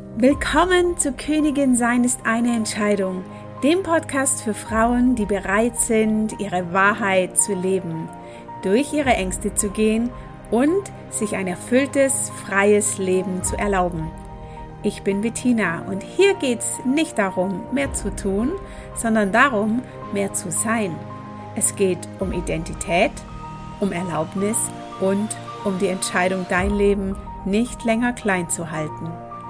Willkommen zu Königin sein ist eine Entscheidung, dem Podcast für Frauen, die bereit sind, ihre Wahrheit zu leben, durch ihre Ängste zu gehen und sich ein erfülltes, freies Leben zu erlauben. Ich bin Bettina und hier geht es nicht darum, mehr zu tun, sondern darum, mehr zu sein. Es geht um Identität, um Erlaubnis und um die Entscheidung, dein Leben nicht länger klein zu halten.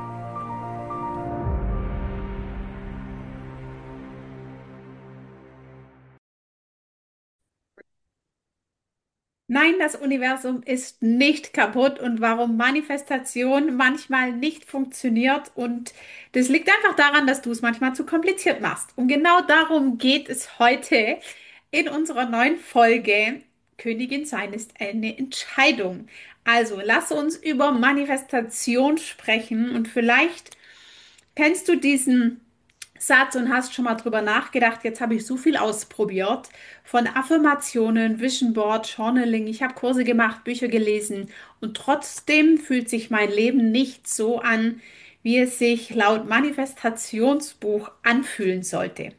Nein, das Universum ist nicht kaputt und warum Manifestation manchmal nicht funktioniert und das liegt einfach daran, dass du es manchmal zu kompliziert machst. Und genau darum geht es heute in unserer neuen Folge. Königin sein ist eine Entscheidung. Also lass uns über Manifestation sprechen und vielleicht kennst du diesen Satz und hast schon mal drüber nachgedacht, jetzt habe ich so viel ausprobiert von Affirmationen, Vision Board, Journaling, ich habe Kurse gemacht, Bücher gelesen und trotzdem fühlt sich mein Leben nicht so an, wie es sich laut Manifestationsbuch anfühlen sollte.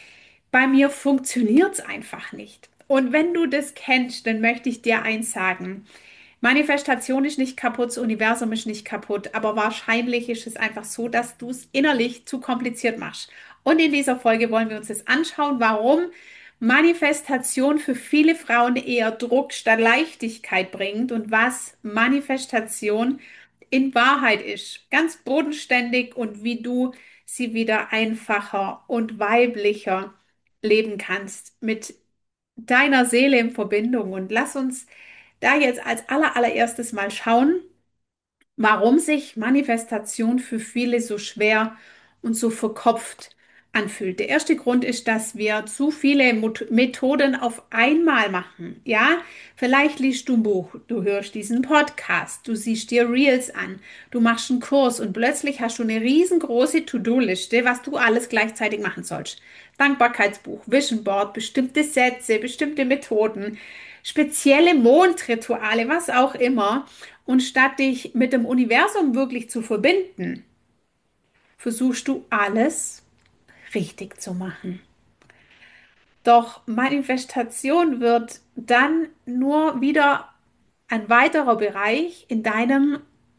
Bei mir funktioniert es einfach nicht. Und wenn du das kennst, dann möchte ich dir eins sagen. Manifestation ist nicht kaputt, das Universum ist nicht kaputt, aber wahrscheinlich ist es einfach so, dass du es innerlich zu kompliziert machst. Und in dieser Folge wollen wir uns das anschauen, warum Manifestation für viele Frauen eher Druck statt Leichtigkeit bringt und was Manifestation in Wahrheit ist. Ganz bodenständig und wie du sie wieder einfacher und weiblicher leben kannst mit deiner Seele in Verbindung. Und lass uns da jetzt als allererstes mal schauen, warum sich Manifestation für viele so schwer und so verkopft anfühlt. Der erste Grund ist, dass wir zu viele Methoden auf einmal machen. Ja, vielleicht liest du ein Buch, du hörst diesen Podcast, du siehst dir Reels an, du machst einen Kurs und plötzlich hast du eine riesengroße To-Do-Liste, was du alles gleichzeitig machen sollst. Dankbarkeitsbuch, Vision Board, bestimmte Sätze, bestimmte Methoden, spezielle Mondrituale, was auch immer. Und statt dich mit dem Universum wirklich zu verbinden, versuchst du alles richtig zu machen. Doch Manifestation wird dann nur wieder ein weiterer Bereich in deinem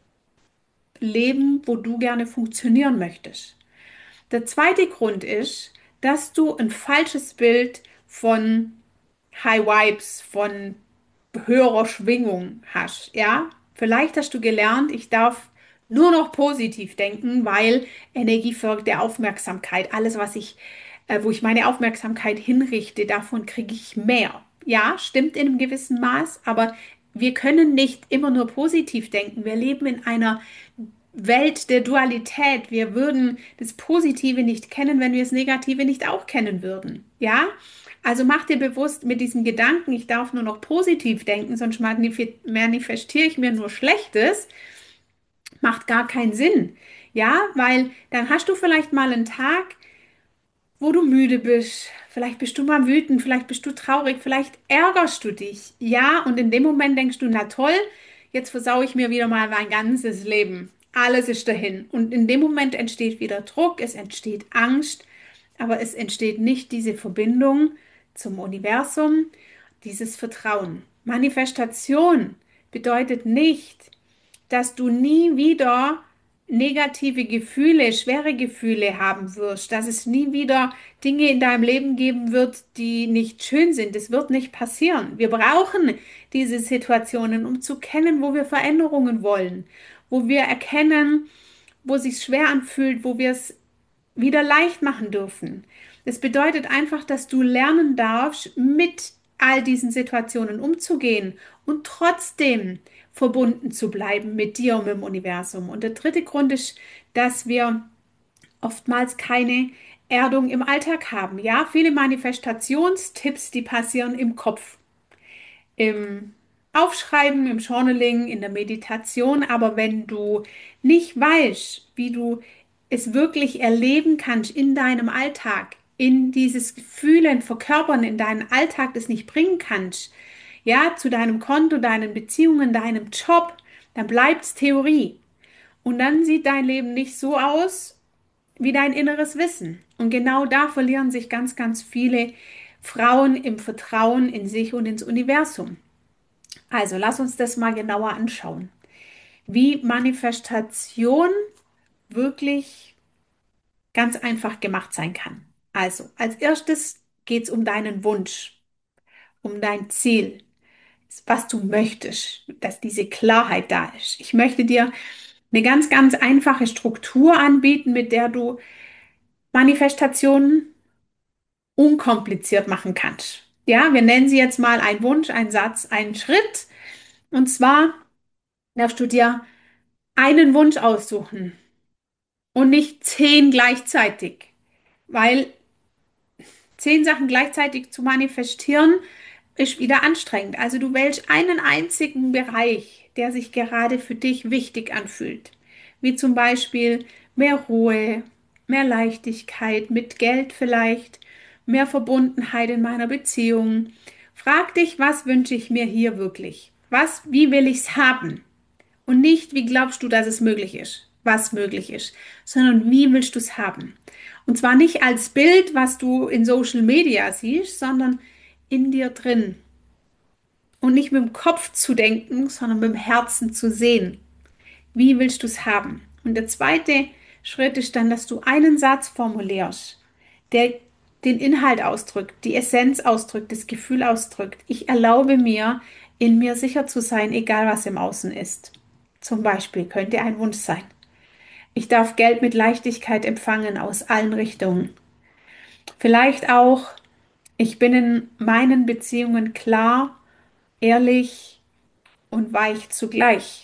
Leben, wo du gerne funktionieren möchtest. Der zweite Grund ist, dass du ein falsches Bild von High Vibes, von höherer Schwingung hast. Ja, vielleicht hast du gelernt, ich darf nur noch positiv denken, weil Energie folgt der Aufmerksamkeit. Alles, wo ich meine Aufmerksamkeit hinrichte, davon kriege ich mehr. Ja, stimmt in einem gewissen Maß, aber wir können nicht immer nur positiv denken. Wir leben in einer Welt der Dualität. Wir würden das Positive nicht kennen, wenn wir das Negative nicht auch kennen würden. Ja? Also mach dir bewusst mit diesem Gedanken, ich darf nur noch positiv denken, sonst manifestiere ich mir nur Schlechtes, macht gar keinen Sinn. Ja, weil dann hast du vielleicht mal einen Tag, wo du müde bist. Vielleicht bist du mal wütend, vielleicht bist du traurig, vielleicht ärgerst du dich. Ja, und in dem Moment denkst du, na toll, jetzt versaue ich mir wieder mal mein ganzes Leben. Alles ist dahin. Und in dem Moment entsteht wieder Druck, es entsteht Angst, aber es entsteht nicht diese Verbindung zum Universum, dieses Vertrauen. Manifestation bedeutet nicht, dass du nie wieder negative Gefühle, schwere Gefühle haben wirst, dass es nie wieder Dinge in deinem Leben geben wird, die nicht schön sind. Das wird nicht passieren. Wir brauchen diese Situationen, um zu kennen, wo wir Veränderungen wollen, wo wir erkennen, wo es sich schwer anfühlt, wo wir es wieder leicht machen dürfen. Das bedeutet einfach, dass du lernen darfst, mit all diesen Situationen umzugehen und trotzdem verbunden zu bleiben mit dir und mit dem Universum. Und der dritte Grund ist, dass wir oftmals keine Erdung im Alltag haben. Ja, viele Manifestationstipps, die passieren im Kopf, im Aufschreiben, im Journaling, in der Meditation. Aber wenn du nicht weißt, wie du es wirklich erleben kannst in deinem Alltag, in dieses Fühlen, Verkörpern in deinen Alltag, das nicht bringen kannst, ja, zu deinem Konto, deinen Beziehungen, deinem Job, dann bleibt es Theorie. Und dann sieht dein Leben nicht so aus wie dein inneres Wissen. Und genau da verlieren sich ganz, ganz viele Frauen im Vertrauen in sich und ins Universum. Also lass uns das mal genauer anschauen, wie Manifestation wirklich ganz einfach gemacht sein kann. Also als erstes geht es um deinen Wunsch, um dein Ziel, was du möchtest, dass diese Klarheit da ist. Ich möchte dir eine ganz, ganz einfache Struktur anbieten, mit der du Manifestationen unkompliziert machen kannst. Ja, wir nennen sie jetzt mal ein Wunsch, ein Satz, einen Schritt. Und zwar darfst du dir einen Wunsch aussuchen und nicht 10 gleichzeitig, weil 10 Sachen gleichzeitig zu manifestieren ist wieder anstrengend. Also du wählst einen einzigen Bereich, der sich gerade für dich wichtig anfühlt, wie zum Beispiel mehr Ruhe, mehr Leichtigkeit, mit Geld vielleicht, mehr Verbundenheit in meiner Beziehung. Frag dich, was wünsche ich mir hier wirklich? Wie will ich es haben? Und nicht, wie glaubst du, dass es möglich ist, was möglich ist, sondern wie willst du es haben? Und zwar nicht als Bild, was du in Social Media siehst, sondern in dir drin. Und nicht mit dem Kopf zu denken, sondern mit dem Herzen zu sehen. Wie willst du es haben? Und der zweite Schritt ist dann, dass du einen Satz formulierst, der den Inhalt ausdrückt, die Essenz ausdrückt, das Gefühl ausdrückt. Ich erlaube mir, in mir sicher zu sein, egal was im Außen ist. Zum Beispiel könnte ein Wunsch sein. Ich darf Geld mit Leichtigkeit empfangen aus allen Richtungen. Vielleicht auch, ich bin in meinen Beziehungen klar, ehrlich und weich zugleich.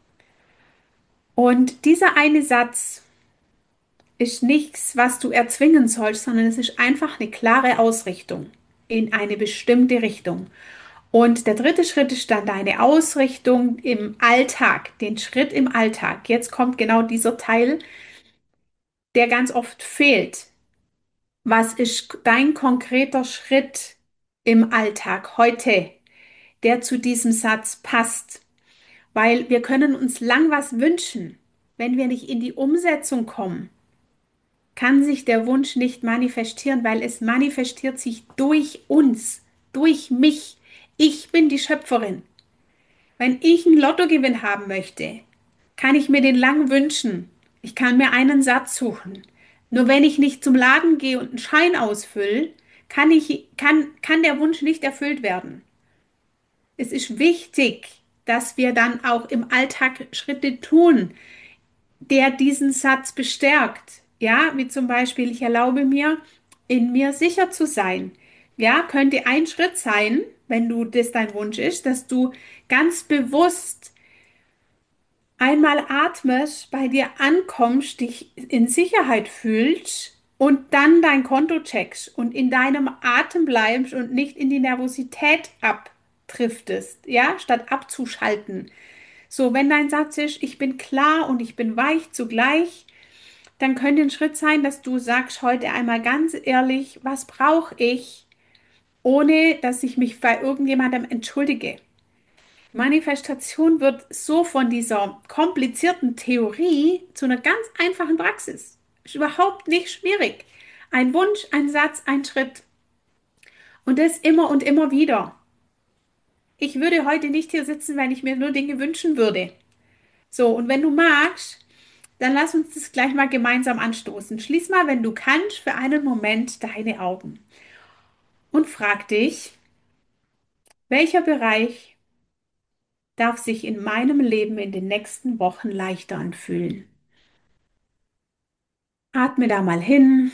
Und dieser eine Satz ist nichts, was du erzwingen sollst, sondern es ist einfach eine klare Ausrichtung in eine bestimmte Richtung. Und der dritte Schritt ist dann deine Ausrichtung im Alltag, den Schritt im Alltag. Jetzt kommt genau dieser Teil, der ganz oft fehlt. Was ist dein konkreter Schritt im Alltag heute, der zu diesem Satz passt? Weil wir können uns lang was wünschen. Wenn wir nicht in die Umsetzung kommen, kann sich der Wunsch nicht manifestieren, weil es manifestiert sich durch uns, durch mich. Ich bin die Schöpferin. Wenn ich einen Lottogewinn haben möchte, kann ich mir den lang wünschen. Ich kann mir einen Satz suchen. Nur wenn ich nicht zum Laden gehe und einen Schein ausfülle, kann der Wunsch nicht erfüllt werden. Es ist wichtig, dass wir dann auch im Alltag Schritte tun, der diesen Satz bestärkt. Ja, wie zum Beispiel, ich erlaube mir, in mir sicher zu sein. Ja, könnte ein Schritt sein, wenn du das dein Wunsch ist, dass du ganz bewusst einmal atmest, bei dir ankommst, dich in Sicherheit fühlst und dann dein Konto checkst und in deinem Atem bleibst und nicht in die Nervosität abdriftest, ja, statt abzuschalten. So, wenn dein Satz ist, ich bin klar und ich bin weich zugleich, dann könnte ein Schritt sein, dass du sagst heute einmal ganz ehrlich, was brauche ich, ohne dass ich mich bei irgendjemandem entschuldige. Manifestation wird so von dieser komplizierten Theorie zu einer ganz einfachen Praxis. Ist überhaupt nicht schwierig. Ein Wunsch, ein Satz, ein Schritt. Und das immer und immer wieder. Ich würde heute nicht hier sitzen, wenn ich mir nur Dinge wünschen würde. So, und wenn du magst, dann lass uns das gleich mal gemeinsam anstoßen. Schließ mal, wenn du kannst, für einen Moment deine Augen und frag dich, welcher Bereich darf sich in meinem Leben in den nächsten Wochen leichter anfühlen? Atme da mal hin.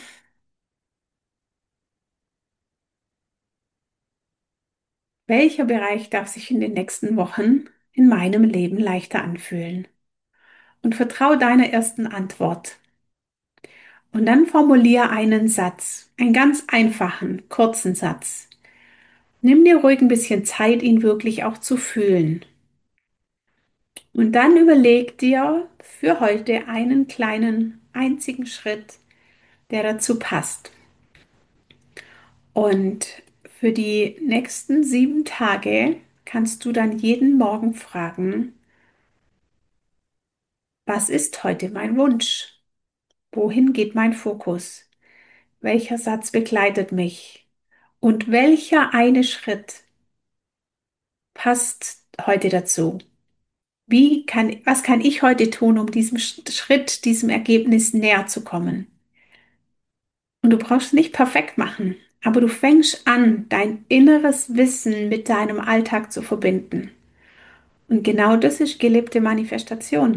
Welcher Bereich darf sich in den nächsten Wochen in meinem Leben leichter anfühlen? Und vertrau deiner ersten Antwort. Und dann formuliere einen Satz, einen ganz einfachen, kurzen Satz. Nimm dir ruhig ein bisschen Zeit, ihn wirklich auch zu fühlen. Und dann überleg dir für heute einen kleinen, einzigen Schritt, der dazu passt. Und für die nächsten 7 Tage kannst du dann jeden Morgen fragen, Was ist heute mein Wunsch? Wohin geht mein Fokus? Welcher Satz begleitet mich? Und welcher eine Schritt passt heute dazu? Was kann ich heute tun, um diesem Schritt, diesem Ergebnis näher zu kommen? Und du brauchst es nicht perfekt machen, aber du fängst an, dein inneres Wissen mit deinem Alltag zu verbinden. Und genau das ist gelebte Manifestation.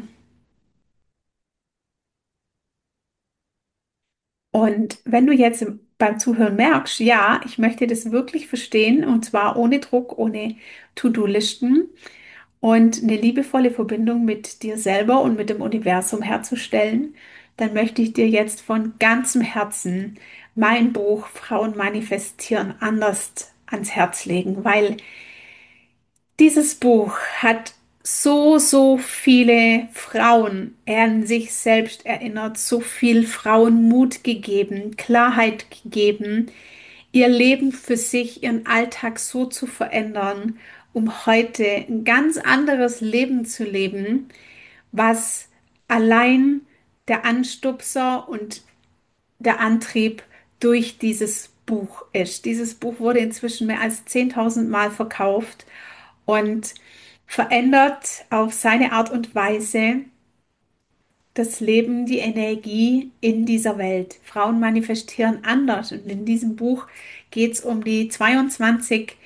Und wenn du jetzt beim Zuhören merkst, ja, ich möchte das wirklich verstehen, und zwar ohne Druck, ohne To-Do-Listen und eine liebevolle Verbindung mit dir selber und mit dem Universum herzustellen, dann möchte ich dir jetzt von ganzem Herzen mein Buch Frauen manifestieren anders ans Herz legen, weil dieses Buch hat so viele Frauen an sich selbst erinnert, so viel Frauen Mut gegeben, Klarheit gegeben, ihr Leben für sich, ihren Alltag so zu verändern, um heute ein ganz anderes Leben zu leben, was allein der Anstupser und der Antrieb durch dieses Buch ist. Dieses Buch wurde inzwischen mehr als 10.000 Mal verkauft und verändert auf seine Art und Weise das Leben, die Energie in dieser Welt. Frauen manifestieren anders. Und in diesem Buch geht es um die 22,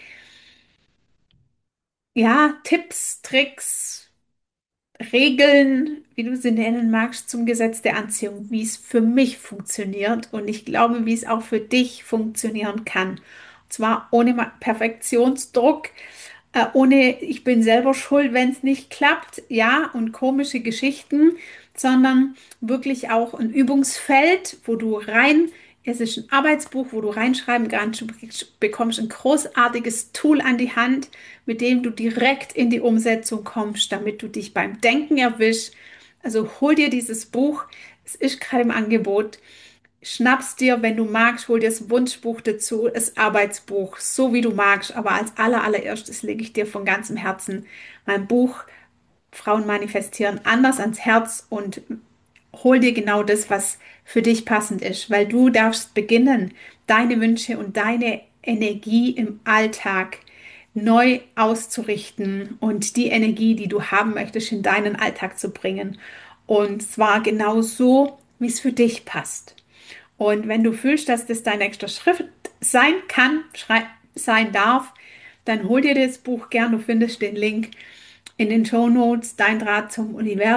ja, Tipps, Tricks, Regeln, wie du sie nennen magst, zum Gesetz der Anziehung, wie es für mich funktioniert und ich glaube, wie es auch für dich funktionieren kann. Und zwar ohne Perfektionsdruck, ohne ich bin selber schuld, wenn es nicht klappt, ja, und komische Geschichten, sondern wirklich auch ein Übungsfeld, wo du rein, es ist ein Arbeitsbuch, wo du reinschreiben kannst, du bekommst ein großartiges Tool an die Hand, mit dem du direkt in die Umsetzung kommst, damit du dich beim Denken erwischst. Also hol dir dieses Buch, es ist gerade im Angebot. Schnapp's dir, wenn du magst, hol dir das Wunschbuch dazu, das Arbeitsbuch, so wie du magst. Aber als allererstes lege ich dir von ganzem Herzen mein Buch Frauen manifestieren anders ans Herz und hol dir genau das, was für dich passend ist, weil du darfst beginnen, deine Wünsche und deine Energie im Alltag neu auszurichten und die Energie, die du haben möchtest, in deinen Alltag zu bringen. Und zwar genau so, wie es für dich passt. Und wenn du fühlst, dass das dein nächster Schritt sein kann, sein darf, dann hol dir das Buch gern. Du findest den Link in den Shownotes, dein Draht zum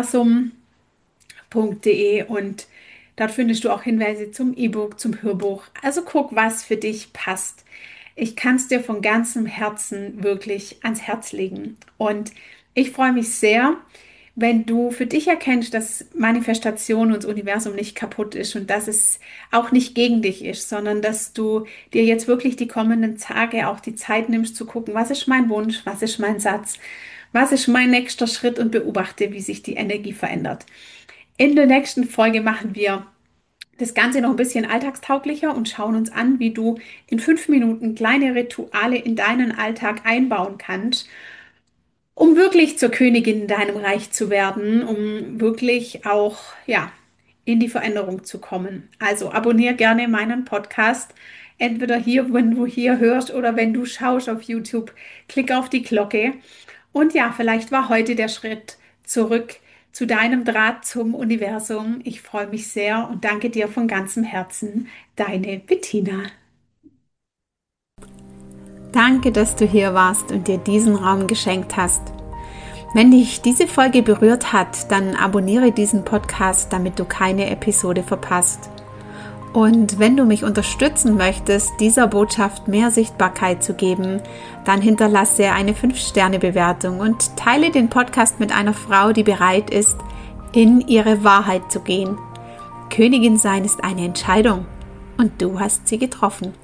Universum.de und dort findest du auch Hinweise zum E-Book, zum Hörbuch. Also guck, was für dich passt. Ich kann es dir von ganzem Herzen wirklich ans Herz legen. Und ich freue mich sehr, wenn du für dich erkennst, dass Manifestation und das Universum nicht kaputt ist und dass es auch nicht gegen dich ist, sondern dass du dir jetzt wirklich die kommenden Tage auch die Zeit nimmst zu gucken, was ist mein Wunsch, was ist mein Satz, was ist mein nächster Schritt und beobachte, wie sich die Energie verändert. In der nächsten Folge machen wir das Ganze noch ein bisschen alltagstauglicher und schauen uns an, wie du in 5 Minuten kleine Rituale in deinen Alltag einbauen kannst, um wirklich zur Königin in deinem Reich zu werden, um wirklich auch, ja, in die Veränderung zu kommen. Also abonniere gerne meinen Podcast, entweder hier, wenn du hier hörst oder wenn du schaust auf YouTube, klick auf die Glocke. Und ja, vielleicht war heute der Schritt zurück zu deinem Draht zum Universum. Ich freue mich sehr und danke dir von ganzem Herzen, deine Bettina. Danke, dass du hier warst und dir diesen Raum geschenkt hast. Wenn dich diese Folge berührt hat, dann abonniere diesen Podcast, damit du keine Episode verpasst. Und wenn du mich unterstützen möchtest, dieser Botschaft mehr Sichtbarkeit zu geben, dann hinterlasse eine 5-Sterne-Bewertung und teile den Podcast mit einer Frau, die bereit ist, in ihre Wahrheit zu gehen. Königin sein ist eine Entscheidung und du hast sie getroffen.